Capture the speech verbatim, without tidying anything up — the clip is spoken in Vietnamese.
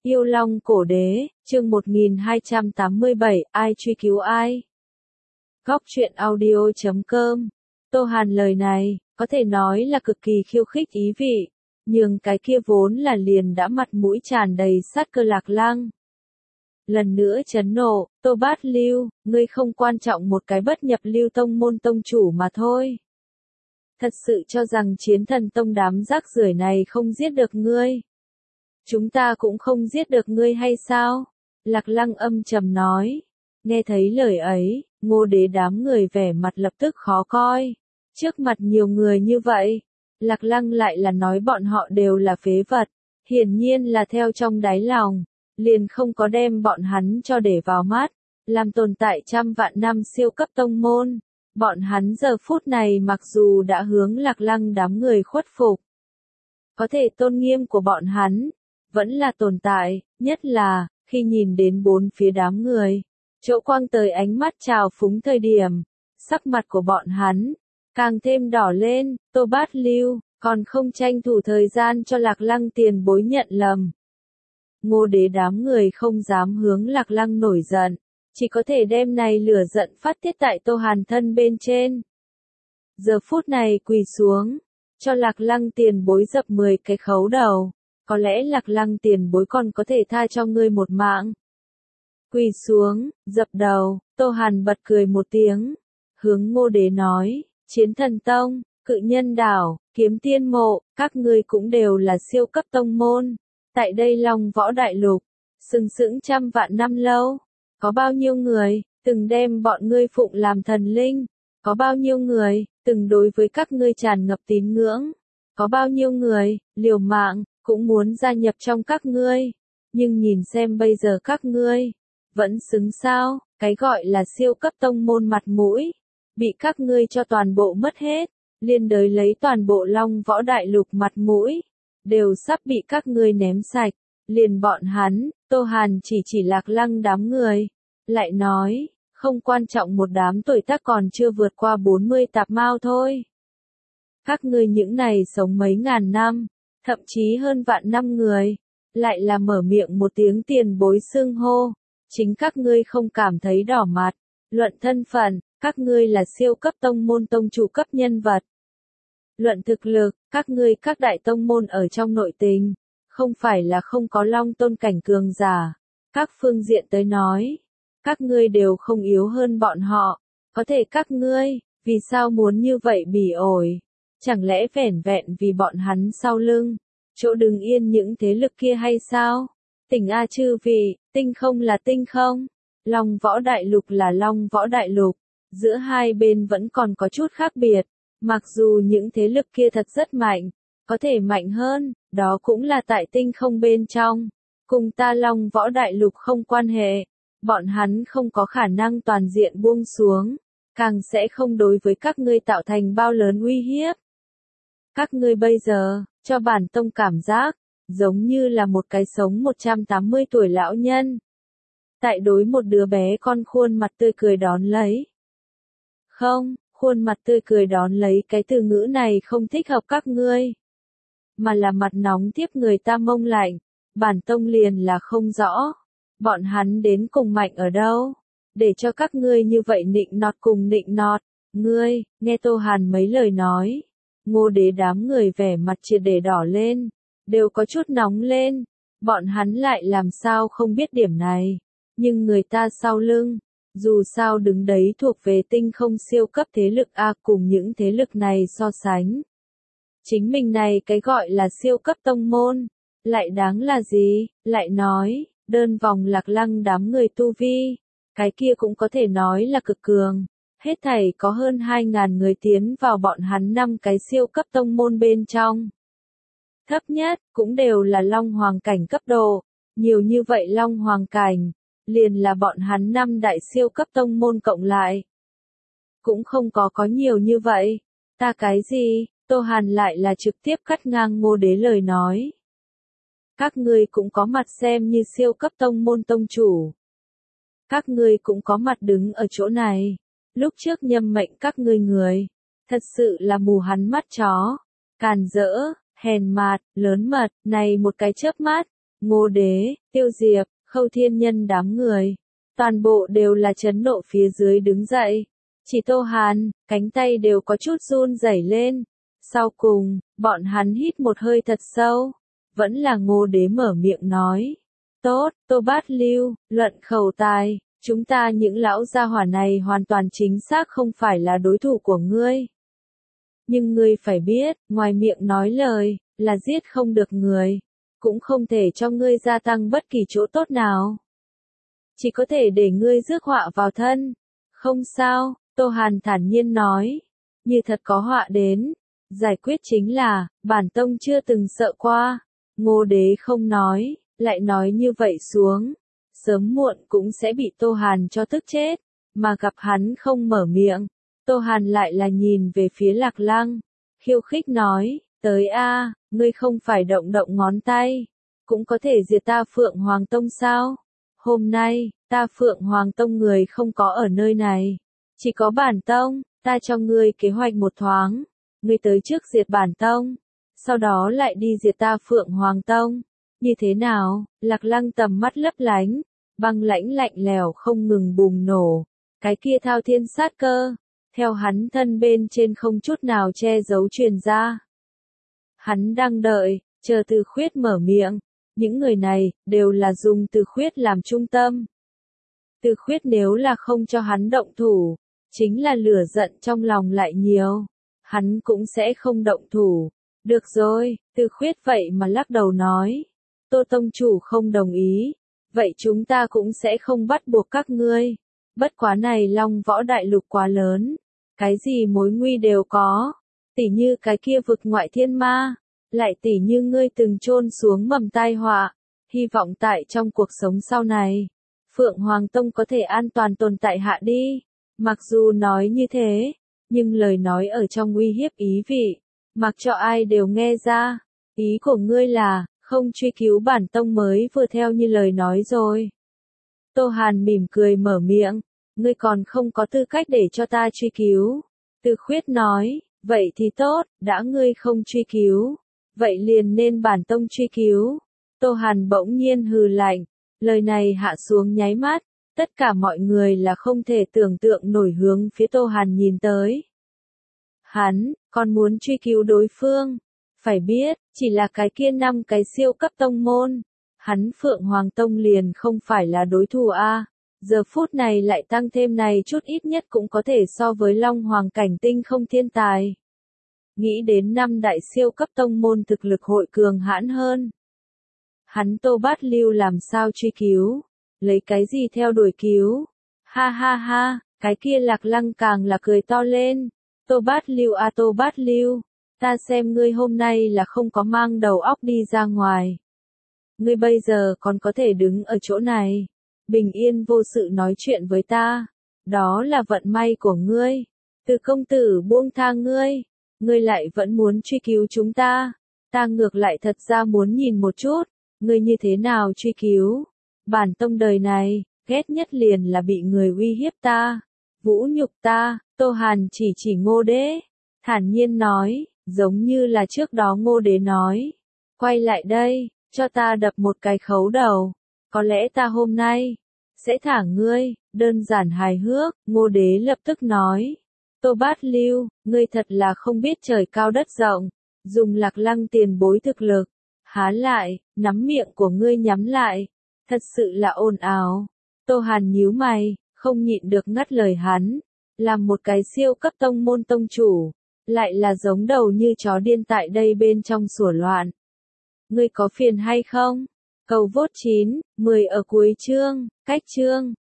Yêu Long Cổ Đế, chương một nghìn hai trăm tám mươi bảy, ai truy cứu ai? Góc truyện audio chấm com. Tô Hàn lời này, có thể nói là cực kỳ khiêu khích ý vị, nhưng cái kia vốn là liền đã mặt mũi tràn đầy sát cơ Lạc Lăng. Lần nữa chấn nộ, Tô Bát Lưu, ngươi không quan trọng một cái bất nhập lưu tông môn tông chủ mà thôi. Thật sự cho rằng chiến thần tông đám rác rưởi này không giết được ngươi. Chúng ta cũng không giết được ngươi hay sao? Lạc Lăng âm trầm nói. Nghe thấy lời ấy, Ngô Đế đám người vẻ mặt lập tức khó coi. Trước mặt nhiều người như vậy, Lạc Lăng lại là nói bọn họ đều là phế vật. Hiển nhiên là theo trong đáy lòng, liền không có đem bọn hắn cho để vào mắt, làm tồn tại trăm vạn năm siêu cấp tông môn. Bọn hắn giờ phút này mặc dù đã hướng Lạc Lăng đám người khuất phục, có thể tôn nghiêm của bọn hắn vẫn là tồn tại, nhất là khi nhìn đến bốn phía đám người, chỗ quang tới ánh mắt trào phúng thời điểm, sắc mặt của bọn hắn càng thêm đỏ lên. Tô Bát Lưu còn không tranh thủ thời gian cho Lạc Lăng tiền bối nhận lầm. Ngô Đế đám người không dám hướng Lạc Lăng nổi giận, chỉ có thể đem này lửa giận phát tiết tại Tô Hàn thân bên trên. Giờ phút này quỳ xuống, cho Lạc Lăng tiền bối dập mười cái khấu đầu, có lẽ Lạc Lăng tiền bối còn có thể tha cho ngươi một mạng. Quỳ xuống, dập đầu, Tô Hàn bật cười một tiếng, hướng Ngô Đế nói, Chiến Thần Tông, Cự Nhân Đảo, Kiếm Tiên Mộ, các ngươi cũng đều là siêu cấp tông môn. Tại đây Long Võ Đại Lục, sừng sững trăm vạn năm lâu, có bao nhiêu người từng đem bọn ngươi phụng làm thần linh, có bao nhiêu người từng đối với các ngươi tràn ngập tín ngưỡng, có bao nhiêu người liều mạng cũng muốn gia nhập trong các ngươi, nhưng nhìn xem bây giờ các ngươi vẫn xứng sao? Cái gọi là siêu cấp tông môn mặt mũi bị các ngươi cho toàn bộ mất hết, liên đới lấy toàn bộ Long Võ Đại Lục mặt mũi đều sắp bị các ngươi ném sạch. Liền bọn hắn, Tô Hàn chỉ chỉ Lạc Lăng đám người, lại nói, không quan trọng một đám tuổi tác còn chưa vượt qua bốn mươi tạp mao thôi. Các ngươi những này sống mấy ngàn năm, thậm chí hơn vạn năm người, lại là mở miệng một tiếng tiền bối xưng hô, chính các ngươi không cảm thấy đỏ mặt. Luận thân phận, các ngươi là siêu cấp tông môn tông chủ cấp nhân vật. Luận thực lực, các ngươi các đại tông môn ở trong nội tình, không phải là không có long tôn cảnh cường giả. Các phương diện tới nói, các ngươi đều không yếu hơn bọn họ. Có thể các ngươi, vì sao muốn như vậy bỉ ổi? Chẳng lẽ vẻn vẹn vì bọn hắn sau lưng, chỗ đứng yên những thế lực kia hay sao? Tỉnh A chư vị, tinh không là tinh không, Long Võ Đại Lục là Long Võ Đại Lục, giữa hai bên vẫn còn có chút khác biệt. Mặc dù những thế lực kia thật rất mạnh, có thể mạnh hơn, đó cũng là tại tinh không bên trong. Cùng ta Long Võ Đại Lục không quan hệ, bọn hắn không có khả năng toàn diện buông xuống, càng sẽ không đối với các ngươi tạo thành bao lớn uy hiếp. Các ngươi bây giờ, cho bản tông cảm giác, giống như là một cái sống một trăm tám mươi tuổi lão nhân. Tại đối một đứa bé con khuôn mặt tươi cười đón lấy. Không, khuôn mặt tươi cười đón lấy cái từ ngữ này không thích hợp các ngươi, mà là mặt nóng tiếp người ta mông lạnh. Bản tông liền là không rõ, bọn hắn đến cùng mạnh ở đâu, để cho các ngươi như vậy nịnh nọt cùng nịnh nọt. Ngươi, nghe Tô Hàn mấy lời nói, Ngô Đế đám người vẻ mặt triệt để đỏ lên, đều có chút nóng lên, bọn hắn lại làm sao không biết điểm này, nhưng người ta sau lưng, dù sao đứng đấy thuộc về tinh không siêu cấp thế lực A, cùng những thế lực này so sánh. Chính mình này cái gọi là siêu cấp tông môn, lại đáng là gì? Lại nói, đơn vòng Lạc Lăng đám người tu vi, cái kia cũng có thể nói là cực cường. Hết thảy có hơn hai ngàn người tiến vào bọn hắn năm cái siêu cấp tông môn bên trong. Thấp nhất, cũng đều là Long Hoàng cảnh cấp độ. Nhiều như vậy Long Hoàng cảnh, liền là bọn hắn năm đại siêu cấp tông môn cộng lại. Cũng không có có nhiều như vậy. Ta cái gì? Tô Hàn lại là trực tiếp cắt ngang Ngô Đế lời nói. Các ngươi cũng có mặt xem như siêu cấp tông môn tông chủ. Các ngươi cũng có mặt đứng ở chỗ này. Lúc trước nhâm mệnh các ngươi người, thật sự là mù hắn mắt chó, càn rỡ, hèn mạt, lớn mật, này một cái chớp mắt, Ngô Đế, Tiêu Diệp, Khâu Thiên Nhân đám người. Toàn bộ đều là chấn nộ phía dưới đứng dậy. Chỉ Tô Hàn, cánh tay đều có chút run rẩy lên. Sau cùng, bọn hắn hít một hơi thật sâu. Vẫn là Ngô Đế mở miệng nói. Tốt, Tô Bát Lưu, luận khẩu tài, chúng ta những lão gia hỏa này hoàn toàn chính xác không phải là đối thủ của ngươi. Nhưng ngươi phải biết, ngoài miệng nói lời, là giết không được người. Cũng không thể cho ngươi gia tăng bất kỳ chỗ tốt nào. Chỉ có thể để ngươi rước họa vào thân. Không sao, Tô Hàn thản nhiên nói. Như thật có họa đến. Giải quyết chính là, bản tông chưa từng sợ qua. Ngô Đế không nói, lại nói như vậy xuống. Sớm muộn cũng sẽ bị Tô Hàn cho tức chết. Mà gặp hắn không mở miệng. Tô Hàn lại là nhìn về phía Lạc Lăng. Khiêu khích nói, tới a, ngươi không phải động động ngón tay. Cũng có thể diệt ta Phượng Hoàng Tông sao? Hôm nay, ta Phượng Hoàng Tông người không có ở nơi này. Chỉ có bản tông, ta cho ngươi kế hoạch một thoáng. Ngươi tới trước diệt bản tông. Sau đó lại đi diệt ta Phượng Hoàng Tông. Như thế nào? Lạc Lăng tầm mắt lấp lánh. Băng lãnh lạnh lèo không ngừng bùng nổ. Cái kia thao thiên sát cơ. Theo hắn thân bên trên không chút nào che giấu truyền ra. Hắn đang đợi, chờ Từ Khuyết mở miệng. Những người này, đều là dùng Từ Khuyết làm trung tâm. Từ Khuyết nếu là không cho hắn động thủ, chính là lửa giận trong lòng lại nhiều. Hắn cũng sẽ không động thủ. Được rồi, Từ Khuyết vậy mà lắc đầu nói. Tô Tông Chủ không đồng ý. Vậy chúng ta cũng sẽ không bắt buộc các ngươi. Bất quá này Long Võ Đại Lục quá lớn. Cái gì mối nguy đều có. Tỉ như cái kia vực ngoại thiên ma. Lại tỉ như ngươi từng chôn xuống mầm tai họa. Hy vọng tại trong cuộc sống sau này, Phượng Hoàng Tông có thể an toàn tồn tại hạ đi. Mặc dù nói như thế, nhưng lời nói ở trong uy hiếp ý vị. Mặc cho ai đều nghe ra. Ý của ngươi là, không truy cứu bản tông mới vừa theo như lời nói rồi. Tô Hàn mỉm cười mở miệng. Ngươi còn không có tư cách để cho ta truy cứu. Từ Khuyết nói, vậy thì tốt, đã ngươi không truy cứu. Vậy liền nên bản tông truy cứu. Tô Hàn bỗng nhiên hừ lạnh. Lời này hạ xuống nháy mắt. Tất cả mọi người là không thể tưởng tượng nổi hướng phía Tô Hàn nhìn tới. Hắn, còn muốn truy cứu đối phương. Phải biết, chỉ là cái kia năm cái siêu cấp tông môn. Hắn Phượng Hoàng Tông liền không phải là đối thủ a. Giờ phút này lại tăng thêm này chút ít nhất cũng có thể so với Long Hoàng cảnh tinh không thiên tài. Nghĩ đến năm đại siêu cấp tông môn thực lực hội cường hãn hơn. Hắn Tô Bát Lưu làm sao truy cứu? Lấy cái gì theo đuổi cứu? Ha ha ha, cái kia Lạc Lăng càng là cười to lên. Tô Bát Lưu a Tô Bát Lưu, ta xem ngươi hôm nay là không có mang đầu óc đi ra ngoài. Ngươi bây giờ còn có thể đứng ở chỗ này, bình yên vô sự nói chuyện với ta. Đó là vận may của ngươi. Từ công tử buông tha ngươi. Ngươi lại vẫn muốn truy cứu chúng ta. Ta ngược lại thật ra muốn nhìn một chút. Ngươi như thế nào truy cứu? Bản tông đời này, ghét nhất liền là bị người uy hiếp ta. Vũ nhục ta. Tô Hàn chỉ chỉ Ngô Đế. Thản nhiên nói, giống như là trước đó Ngô Đế nói. Quay lại đây, cho ta đập một cái khấu đầu. Có lẽ ta hôm nay sẽ thả ngươi. Đơn giản hài hước. Ngô Đế lập tức nói. Tô Bát Lưu, ngươi thật là không biết trời cao đất rộng. Dùng Lạc Lăng tiền bối thực lực. Há lại, nắm miệng của ngươi nhắm lại. Thật sự là ồn ào. Tô Hàn nhíu mày, không nhịn được ngắt lời hắn. Làm một cái siêu cấp tông môn tông chủ. Lại là giống đầu như chó điên tại đây bên trong sủa loạn. Ngươi có phiền hay không? Cầu vote chín, mười ở cuối chương, cách chương.